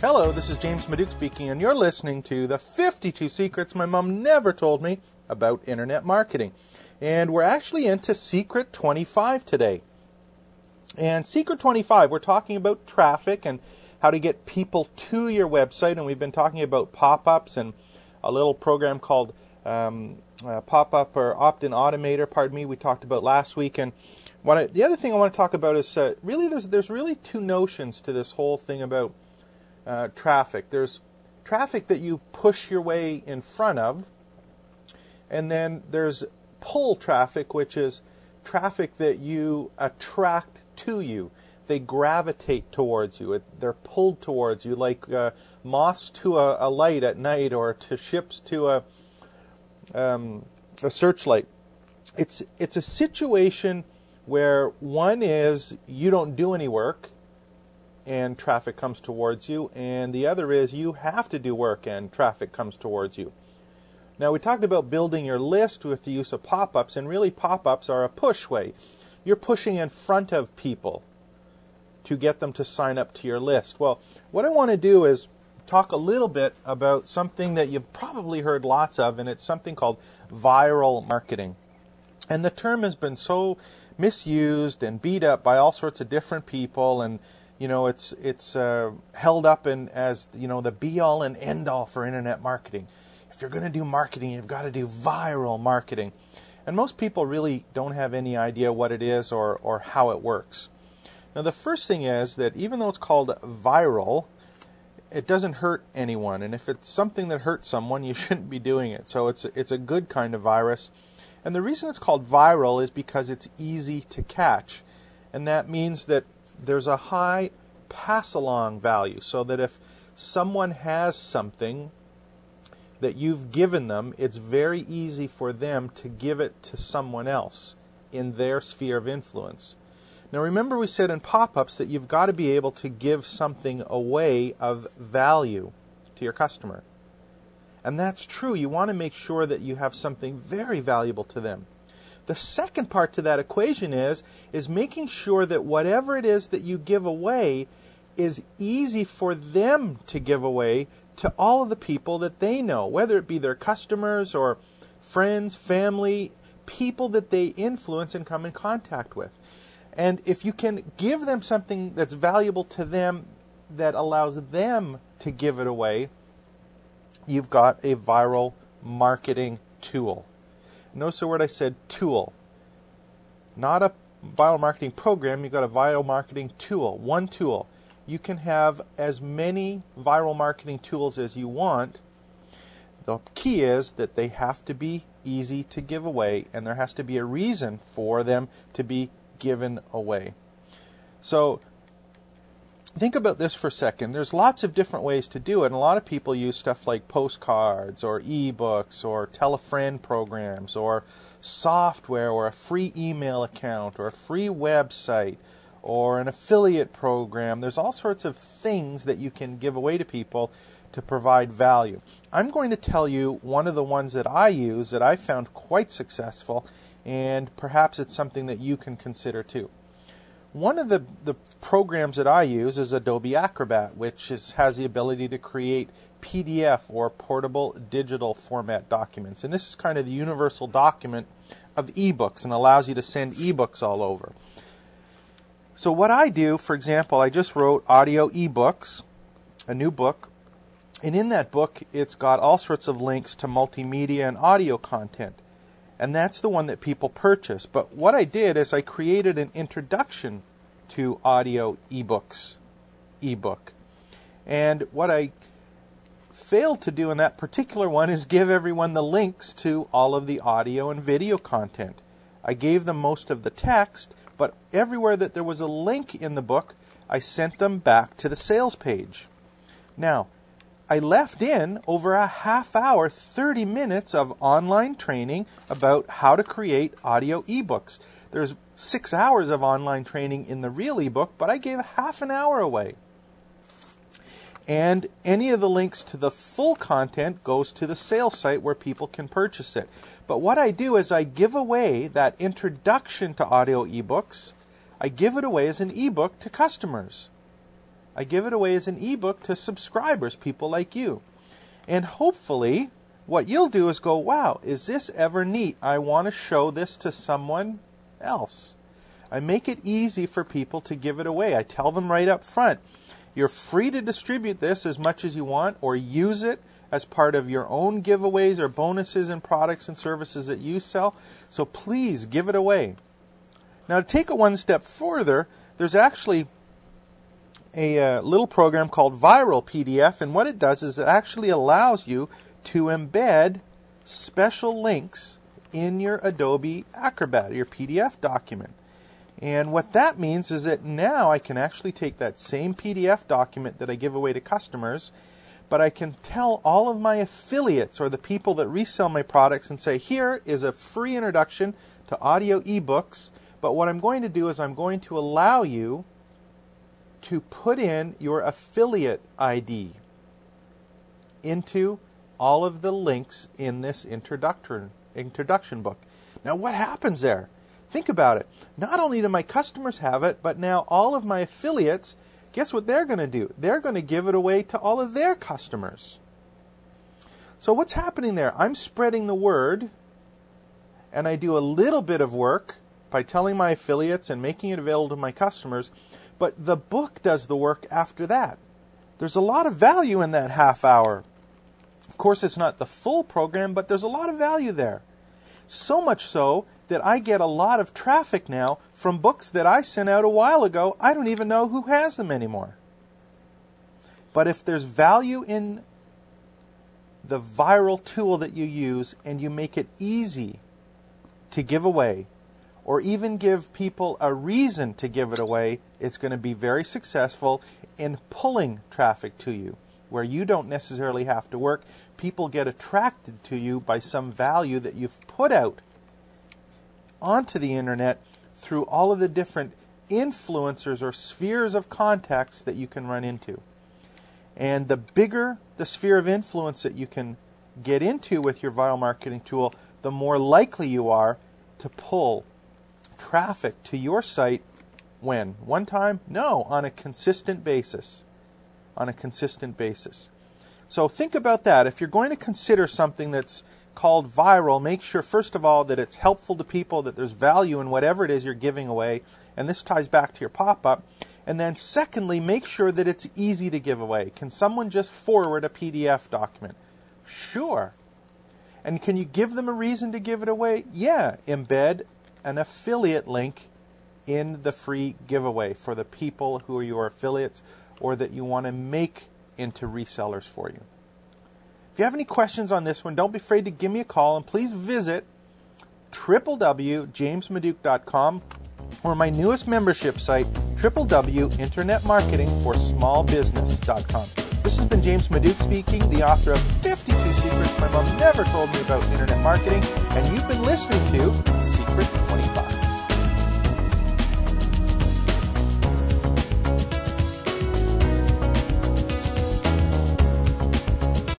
Hello, this is James Maduke speaking, and you're listening to the 52 Secrets My Mom Never Told Me About Internet Marketing. And we're actually into Secret 25 today. And Secret 25, we're talking about traffic and how to get people to your website, and we've been talking about pop-ups and a little program called Pop-Up or Opt-in Automator, we talked about last week. And the other thing I want to talk about is really there's really two notions to this whole thing about traffic. There's traffic that you push your way in front of, and then there's pull traffic, which is traffic that you attract to you. They gravitate towards you. They're pulled towards you like moths to a light at night, or to ships to a searchlight. It's a situation where one is you don't do any work and traffic comes towards you, and the other is you have to do work and traffic comes towards you. Now, we talked about building your list with the use of pop-ups, and really pop-ups are a push way. You're pushing in front of people to get them to sign up to your list. Well, what I want to do is talk a little bit about something that you've probably heard lots of, and it's something called viral marketing. And the term has been so misused and beat up by all sorts of different people, and it's held up as the be-all and end-all for internet marketing. If you're going to do marketing, you've got to do viral marketing. And most people really don't have any idea what it is or how it works. Now, the first thing is that even though it's called viral, it doesn't hurt anyone. And if it's something that hurts someone, you shouldn't be doing it. So it's a good kind of virus. And the reason it's called viral is because it's easy to catch. And that means that there's a high pass-along value, so that if someone has something that you've given them, it's very easy for them to give it to someone else in their sphere of influence. Now, remember we said in pop-ups that you've got to be able to give something away of value to your customer. And that's true. You want to make sure that you have something very valuable to them. The second part to that equation is making sure that whatever it is that you give away is easy for them to give away to all of the people that they know, whether it be their customers or friends, family, people that they influence and come in contact with. And if you can give them something that's valuable to them that allows them to give it away, you've got a viral marketing tool. Notice the word I said, tool. Not a viral marketing program, you've got a viral marketing tool. One tool. You can have as many viral marketing tools as you want. The key is that they have to be easy to give away, and there has to be a reason for them to be given away. So think about this for a second. There's lots of different ways to do it, and a lot of people use stuff like postcards or ebooks or tell-a-friend programs or software or a free email account or a free website or an affiliate program. There's all sorts of things that you can give away to people to provide value. I'm going to tell you one of the ones that I use that I found quite successful, and perhaps it's something that you can consider too. One of the programs that I use is Adobe Acrobat, which has the ability to create PDF or portable digital format documents. And this is kind of the universal document of ebooks and allows you to send ebooks all over. So what I do, for example, I just wrote Audio eBooks, a new book. And in that book, it's got all sorts of links to multimedia and audio content. And that's the one that people purchase. But what I did is I created an introduction to Audio eBooks ebook. And what I failed to do in that particular one is give everyone the links to all of the audio and video content. I gave them most of the text, but everywhere that there was a link in the book, I sent them back to the sales page. Now, I left in over a half hour, 30 minutes of online training about how to create audio ebooks. There's 6 hours of online training in the real ebook, but I gave half an hour away. And any of the links to the full content goes to the sales site where people can purchase it. But what I do is I give away that introduction to audio ebooks. I give it away as an ebook to customers. I give it away as an ebook to subscribers, people like you. And hopefully, what you'll do is go, wow, is this ever neat? I want to show this to someone else. I make it easy for people to give it away. I tell them right up front, you're free to distribute this as much as you want or use it as part of your own giveaways or bonuses and products and services that you sell. So please give it away. Now, to take it one step further, there's actually a little program called Viral PDF, and what it does is it actually allows you to embed special links in your Adobe Acrobat, your PDF document. And what that means is that now I can actually take that same PDF document that I give away to customers, but I can tell all of my affiliates or the people that resell my products and say, here is a free introduction to audio ebooks, but what I'm going to do is I'm going to allow you to put in your affiliate ID into all of the links in this introduction book. Now, what happens there? Think about it. Not only do my customers have it, but now all of my affiliates, guess what they're going to do? They're going to give it away to all of their customers. So what's happening there? I'm spreading the word, and I do a little bit of work by telling my affiliates and making it available to my customers, but the book does the work after that. There's a lot of value in that half hour. Of course, it's not the full program, but there's a lot of value there. So much so that I get a lot of traffic now from books that I sent out a while ago. I don't even know who has them anymore. But if there's value in the viral tool that you use and you make it easy to give away, or even give people a reason to give it away, it's going to be very successful in pulling traffic to you, where you don't necessarily have to work. People get attracted to you by some value that you've put out onto the internet through all of the different influencers or spheres of contacts that you can run into. And the bigger the sphere of influence that you can get into with your viral marketing tool, the more likely you are to pull traffic to your site. When? One time? No, on a consistent basis. On a consistent basis. So think about that. If you're going to consider something that's called viral, make sure, first of all, that it's helpful to people, that there's value in whatever it is you're giving away. And this ties back to your pop-up. And then secondly, make sure that it's easy to give away. Can someone just forward a PDF document? Sure. And can you give them a reason to give it away? Yeah. Embed an affiliate link in the free giveaway for the people who are your affiliates or that you want to make into resellers for you. If you have any questions on this one, don't be afraid to give me a call, and please visit www.jamesmaduke.com or my newest membership site, www.internetmarketingforsmallbusiness.com. This has been James Maduke speaking, the author of 52 Secrets My Mom Never Told Me About Internet Marketing, and you've been listening to Secret 25.